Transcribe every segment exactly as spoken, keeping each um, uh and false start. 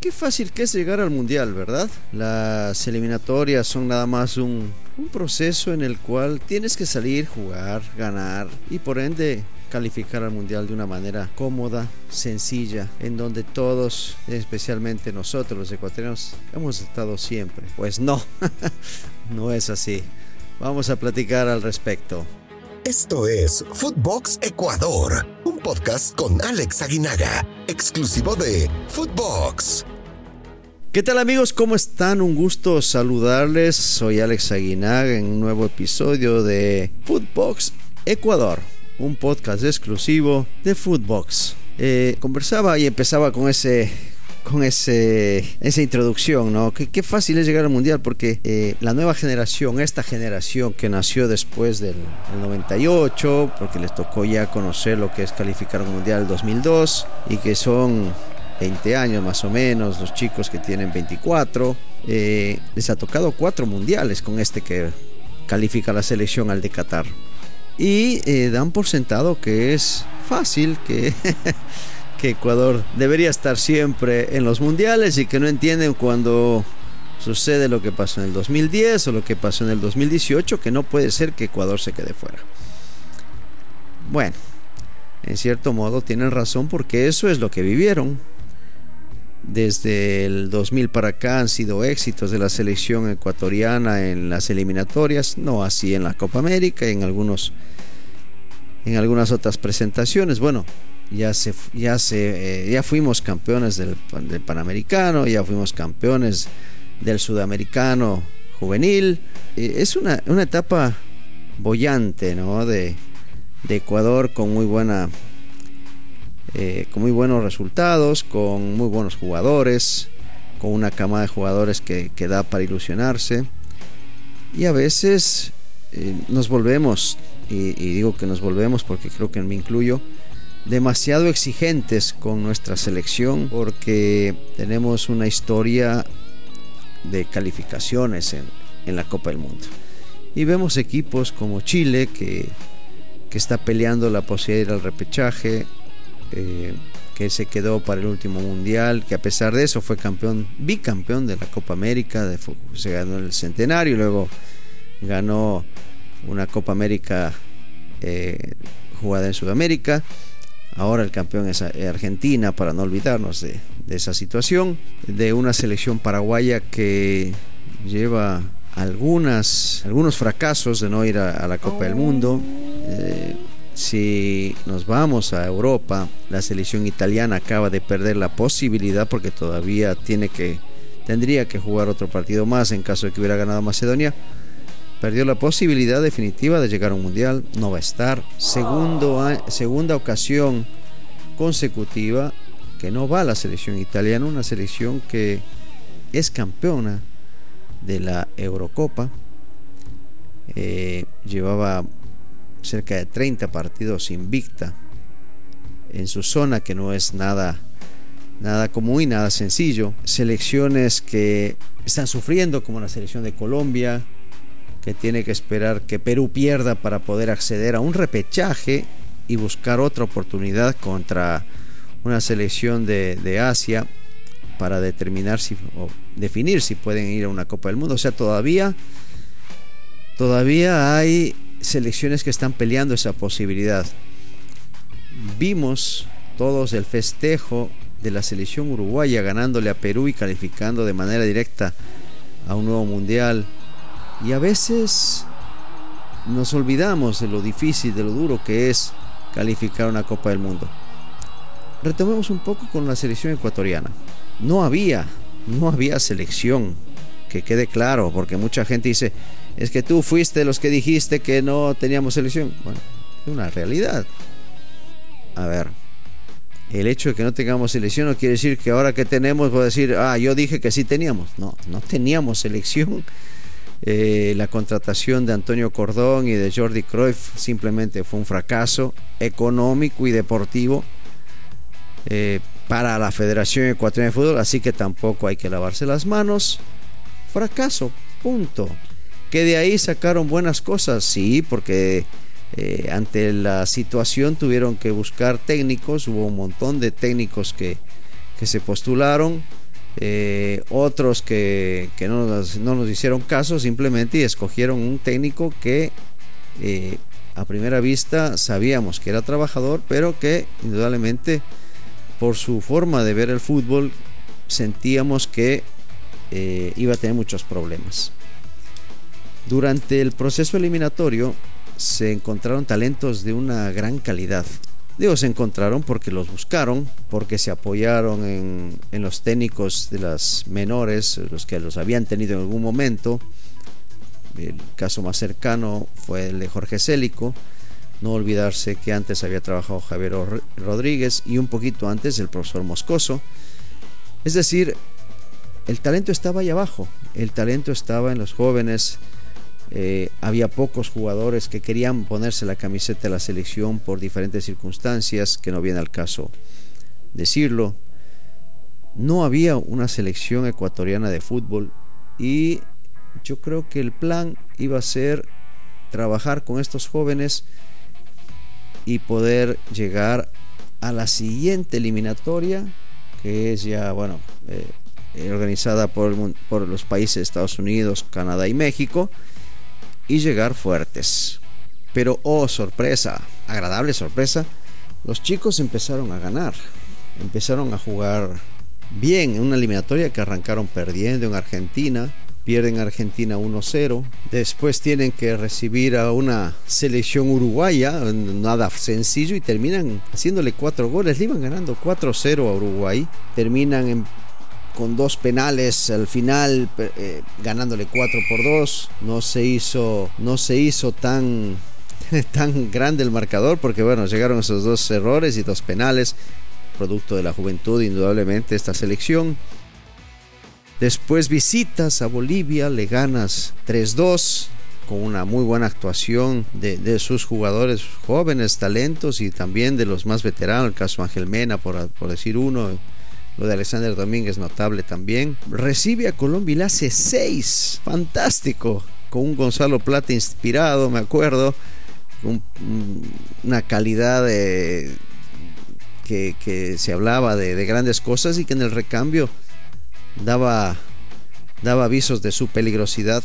qué fácil que es llegar al mundial, ¿verdad? Las eliminatorias son nada más un, un proceso en el cual tienes que salir, jugar, ganar y por ende calificar al mundial de una manera cómoda, sencilla, en donde todos, especialmente nosotros los ecuatorianos, hemos estado siempre. Pues no, no es así. Vamos a platicar al respecto. Esto es Footbox Ecuador, un podcast con Alex Aguinaga, exclusivo de Footbox. ¿Qué tal, amigos? ¿Cómo están? Un gusto saludarles. Soy Alex Aguinaga en un nuevo episodio de Footbox Ecuador, un podcast exclusivo de Footbox. Eh, conversaba y empezaba con ese... con ese, esa introducción, ¿no? Qué, qué fácil es llegar al mundial porque eh, la nueva generación, esta generación que nació después del, del noventa y ocho, porque les tocó ya conocer lo que es calificar un mundial del dos mil dos y que son veinte años más o menos, los chicos que tienen veinticuatro, eh, les ha tocado cuatro mundiales con este que califica la selección al de Qatar y eh, dan por sentado que es fácil, que que Ecuador debería estar siempre en los mundiales y que no entienden cuando sucede lo que pasó en el dos mil diez o lo que pasó en el dos mil dieciocho, que no puede ser que Ecuador se quede fuera. Bueno, en cierto modo tienen razón porque eso es lo que vivieron. Desde el dos mil para acá han sido éxitos de la selección ecuatoriana en las eliminatorias, no así en la Copa América y en algunos en algunas otras presentaciones. Bueno, Ya se, ya se, eh, ya fuimos campeones del, del Panamericano, ya fuimos campeones del Sudamericano juvenil. Eh, es una, una etapa bollante, ¿no? De, de Ecuador con muy buena, eh, con muy buenos resultados, con muy buenos jugadores, con una camada de jugadores que, que da para ilusionarse. Y a veces eh, nos volvemos, y, y digo que nos volvemos porque creo que me incluyo, demasiado exigentes con nuestra selección porque tenemos una historia de calificaciones en, en la Copa del Mundo y vemos equipos como Chile que, que está peleando la posibilidad de ir al repechaje, eh, que se quedó para el último mundial, que a pesar de eso fue campeón, bicampeón de la Copa América, de, se ganó el centenario y luego ganó una Copa América eh, jugada en Sudamérica. Ahora el campeón es Argentina, para no olvidarnos de, de esa situación, de una selección paraguaya que lleva algunas, algunos fracasos de no ir a, a la Copa del Mundo. Eh, si nos vamos a Europa, la selección italiana acaba de perder la posibilidad porque todavía tiene que, tendría que jugar otro partido más en caso de que hubiera ganado Macedonia. Perdió la posibilidad definitiva de llegar a un mundial, no va a estar. Segundo, segunda ocasión consecutiva que no va a la selección italiana, una selección que es campeona de la Eurocopa. Eh, llevaba cerca de treinta partidos invicta en su zona, que no es nada, nada común y nada sencillo. Selecciones que están sufriendo, como la selección de Colombia, que tiene que esperar que Perú pierda para poder acceder a un repechaje y buscar otra oportunidad contra una selección de, de Asia para determinar si, o definir si pueden ir a una Copa del Mundo. O sea, todavía, todavía hay selecciones que están peleando esa posibilidad. Vimos todos el festejo de la selección uruguaya ganándole a Perú y calificando de manera directa a un nuevo mundial. Y a veces nos olvidamos de lo difícil, de lo duro que es calificar una Copa del Mundo. Retomemos un poco con la selección ecuatoriana. No había, no había selección, que quede claro, porque mucha gente dice, es que tú fuiste de los que dijiste que no teníamos selección. Bueno, es una realidad. A ver, el hecho de que no tengamos selección no quiere decir que ahora que tenemos voy a decir, ah, yo dije que sí teníamos. No, no teníamos selección. Eh, la contratación de Antonio Cordón y de Jordi Cruyff simplemente fue un fracaso económico y deportivo eh, para la Federación Ecuatoriana de Fútbol, así que tampoco hay que lavarse las manos. Fracaso, punto. Que de ahí sacaron buenas cosas, sí, porque eh, ante la situación tuvieron que buscar técnicos, hubo un montón de técnicos que, que se postularon Eh, otros que, que no, nos, no nos hicieron caso simplemente y escogieron un técnico que eh, a primera vista sabíamos que era trabajador, pero que indudablemente por su forma de ver el fútbol sentíamos que eh, iba a tener muchos problemas. Durante el proceso eliminatorio se encontraron talentos de una gran calidad. Digo, se encontraron porque los buscaron, porque se apoyaron en, en los técnicos de las menores, los que los habían tenido en algún momento. El caso más cercano fue el de Jorge Célico. No olvidarse que antes había trabajado Javier Rodríguez y un poquito antes el profesor Moscoso. Es decir, el talento estaba ahí abajo, el talento estaba en los jóvenes. Eh, había pocos jugadores que querían ponerse la camiseta de la selección por diferentes circunstancias, que no viene al caso decirlo. No había una selección ecuatoriana de fútbol y yo creo que el plan iba a ser trabajar con estos jóvenes y poder llegar a la siguiente eliminatoria, que es ya, bueno, eh, organizada por, por los países de Estados Unidos, Canadá y México, y llegar fuertes. Pero, oh sorpresa, agradable sorpresa, los chicos empezaron a ganar, empezaron a jugar bien en una eliminatoria que arrancaron perdiendo en Argentina. Pierden Argentina uno cero. Después tienen que recibir a una selección uruguaya, nada sencillo, y terminan haciéndole cuatro goles. Le iban ganando cuatro cero a Uruguay. Terminan en, con dos penales al final, eh, ganándole cuatro por dos. No se hizo, no se hizo tan, tan grande el marcador, porque bueno, llegaron esos dos errores y dos penales, producto de la juventud indudablemente esta selección. Después visitas a Bolivia, le ganas tres dos con una muy buena actuación de, de sus jugadores jóvenes, talentos, y también de los más veteranos, el caso Ángel Mena, por, por decir uno. Lo de Alexander Domínguez, notable también. Recibe a Colombia y le hace seis, fantástico, con un Gonzalo Plata inspirado, me acuerdo, un, una calidad de, que, que se hablaba de, de grandes cosas, y que en el recambio daba, daba avisos de su peligrosidad.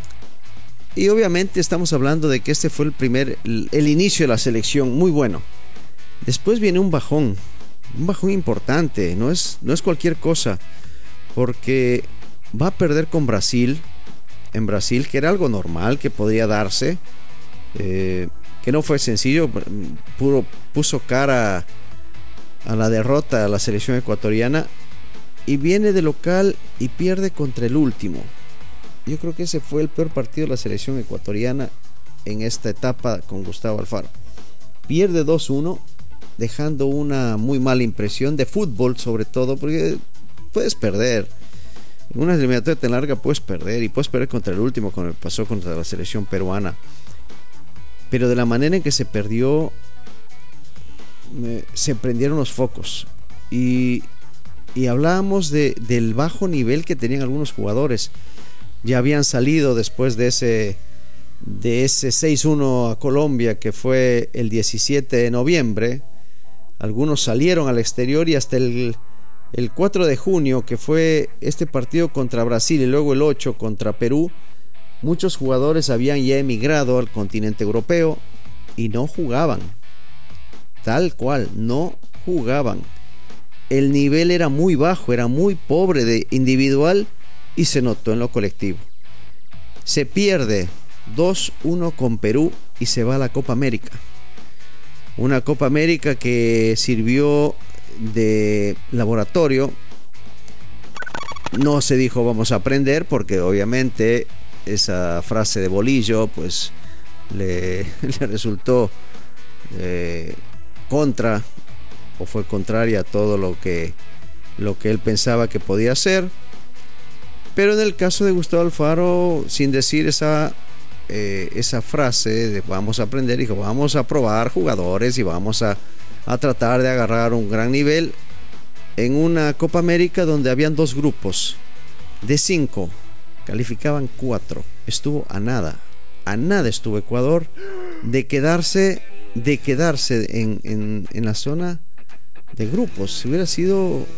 Y obviamente estamos hablando de que este fue el primer, el, el inicio de la selección, muy bueno. Después viene un bajón, un bajón importante, no es, no es cualquier cosa, porque va a perder con Brasil, en Brasil, que era algo normal, que podía darse, eh, que no fue sencillo, puro, puso cara a la derrota a la selección ecuatoriana. Y viene de local y pierde contra el último. Yo creo que ese fue el peor partido de la selección ecuatoriana en esta etapa con Gustavo Alfaro. Pierde dos uno, dejando una muy mala impresión de fútbol, sobre todo porque puedes perder. En una eliminatoria tan larga puedes perder, y puedes perder contra el último, como pasó contra la selección peruana. Pero de la manera en que se perdió, se prendieron los focos. Y... Y hablábamos de, del bajo nivel que tenían algunos jugadores. Ya habían salido después de ese, de ese seis uno a Colombia, que fue el diecisiete de noviembre. Algunos salieron al exterior, y hasta el, el cuatro de junio, que fue este partido contra Brasil, y luego el ocho contra Perú, muchos jugadores habían ya emigrado al continente europeo y no jugaban. Tal cual, no jugaban. El nivel era muy bajo, era muy pobre de individual, y se notó en lo colectivo. Se pierde dos uno con Perú y se va a la Copa América. Una Copa América que sirvió de laboratorio. No se dijo vamos a aprender, porque obviamente esa frase de Bolillo pues le, le resultó eh, contra, o fue contraria a todo lo que, lo que él pensaba que podía hacer. Pero en el caso de Gustavo Alfaro, sin decir esa, eh, esa frase de vamos a aprender, dijo vamos a probar jugadores y vamos a, a tratar de agarrar un gran nivel en una Copa América donde habían dos grupos de cinco, calificaban cuatro. Estuvo a nada, a nada estuvo Ecuador de quedarse, de quedarse en, en, en la zona de grupos. Si hubiera sido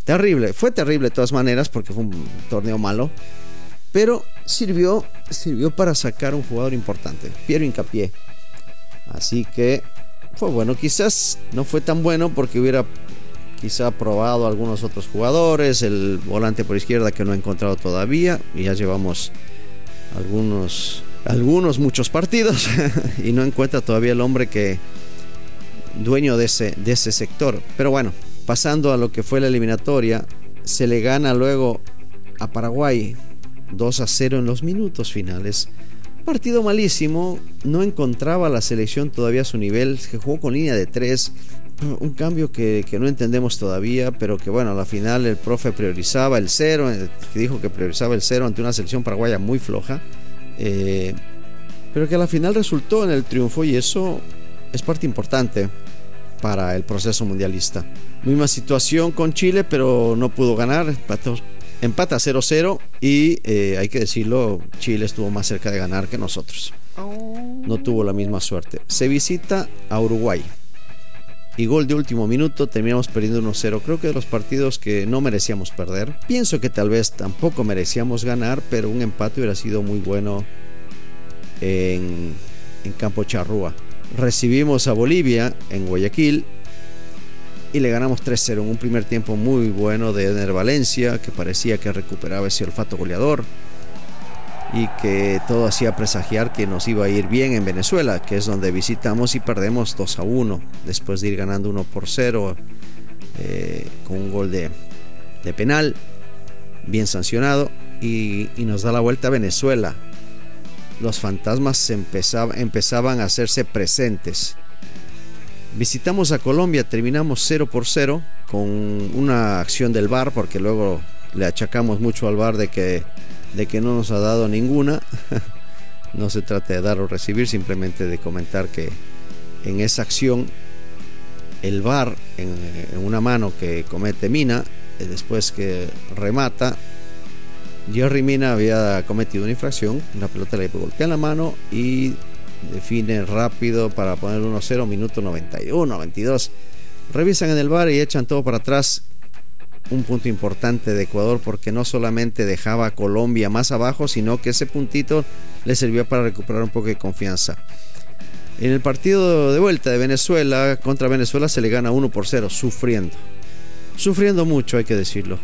terrible, fue terrible de todas maneras porque fue un torneo malo, pero sirvió, sirvió para sacar un jugador importante, Piero Hincapié. Así que fue bueno, quizás no fue tan bueno porque hubiera quizá probado a algunos otros jugadores, el volante por izquierda que no he encontrado todavía, y ya llevamos algunos, algunos muchos partidos y no encuentra todavía el hombre que dueño de ese, de ese sector. Pero bueno, pasando a lo que fue la eliminatoria, se le gana luego a Paraguay dos a cero en los minutos finales. Partido malísimo, no encontraba la selección todavía a su nivel, que jugó con línea de tres, un cambio que, que no entendemos todavía, pero que bueno, a la final el profe priorizaba el cero, que dijo que priorizaba el cero ante una selección paraguaya muy floja, eh, pero que a la final resultó en el triunfo, y eso es parte importante para el proceso mundialista. Misma situación con Chile, pero no pudo ganar, empató, empata cero cero, y eh, hay que decirlo, Chile estuvo más cerca de ganar que nosotros. No tuvo la misma suerte. Se visita a Uruguay y gol de último minuto, terminamos perdiendo uno cero. Creo que de los partidos que no merecíamos perder. Pienso que tal vez tampoco merecíamos ganar, pero un empate hubiera sido muy bueno en, en Campo Charrúa. Recibimos a Bolivia en Guayaquil y le ganamos tres cero en un primer tiempo muy bueno de Ener Valencia, que parecía que recuperaba ese olfato goleador y que todo hacía presagiar que nos iba a ir bien en Venezuela, que es donde visitamos y perdemos dos a uno después de ir ganando uno por cero, eh, con un gol de, de penal bien sancionado, y, y nos da la vuelta a Venezuela. Los fantasmas empezaba, empezaban a hacerse presentes. Visitamos a Colombia, terminamos cero por cero con una acción del V A R, porque luego le achacamos mucho al V A R de que, de que no nos ha dado ninguna. No se trata de dar o recibir, simplemente de comentar que en esa acción el V A R, en, en una mano que comete Mina, después que remata, Jerry Mina había cometido una infracción, la pelota le golpea en la mano y define rápido para poner uno cero, minuto noventa y uno, noventa y dos. Revisan en el V A R y echan todo para atrás. Un punto importante de Ecuador, porque no solamente dejaba a Colombia más abajo, sino que ese puntito le sirvió para recuperar un poco de confianza. En el partido de vuelta de Venezuela, contra Venezuela, se le gana uno por cero, sufriendo. Sufriendo mucho, hay que decirlo.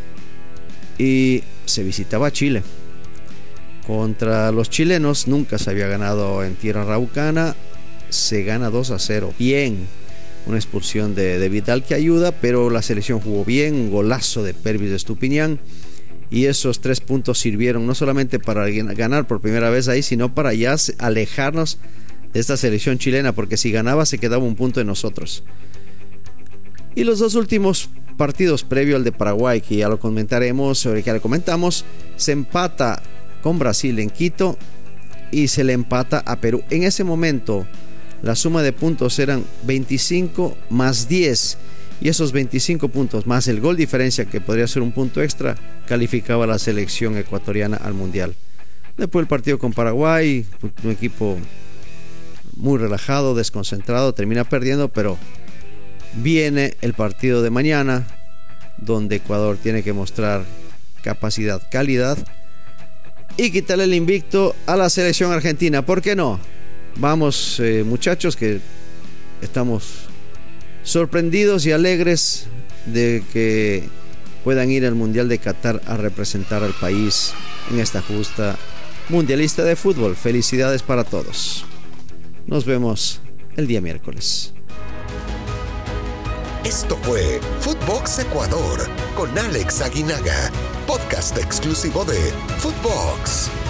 Y se visitaba Chile. Contra los chilenos nunca se había ganado en tierra araucana. Se gana dos a cero. Bien. Una expulsión de, de Vidal que ayuda, pero la selección jugó bien. Un golazo de Pervis de Estupiñán. Y esos tres puntos sirvieron no solamente para ganar por primera vez ahí, sino para ya alejarnos de esta selección chilena, porque si ganaba se quedaba un punto de nosotros. Y los dos últimos partidos previo al de Paraguay, que ya lo comentaremos, sobre que ya lo comentamos, se empata con Brasil en Quito y se le empata a Perú. En ese momento la suma de puntos eran veinticinco más diez, y esos veinticinco puntos más el gol diferencia, que podría ser un punto extra, calificaba a la selección ecuatoriana al mundial. Después el partido con Paraguay, un equipo muy relajado, desconcentrado, termina perdiendo, pero viene el partido de mañana, donde Ecuador tiene que mostrar capacidad, calidad y quitarle el invicto a la selección argentina. ¿Por qué no? Vamos, eh, muchachos, que estamos sorprendidos y alegres de que puedan ir al Mundial de Qatar a representar al país en esta justa mundialista de fútbol. Felicidades para todos. Nos vemos el día miércoles. Esto fue Footbox Ecuador con Alex Aguinaga, podcast exclusivo de Footbox.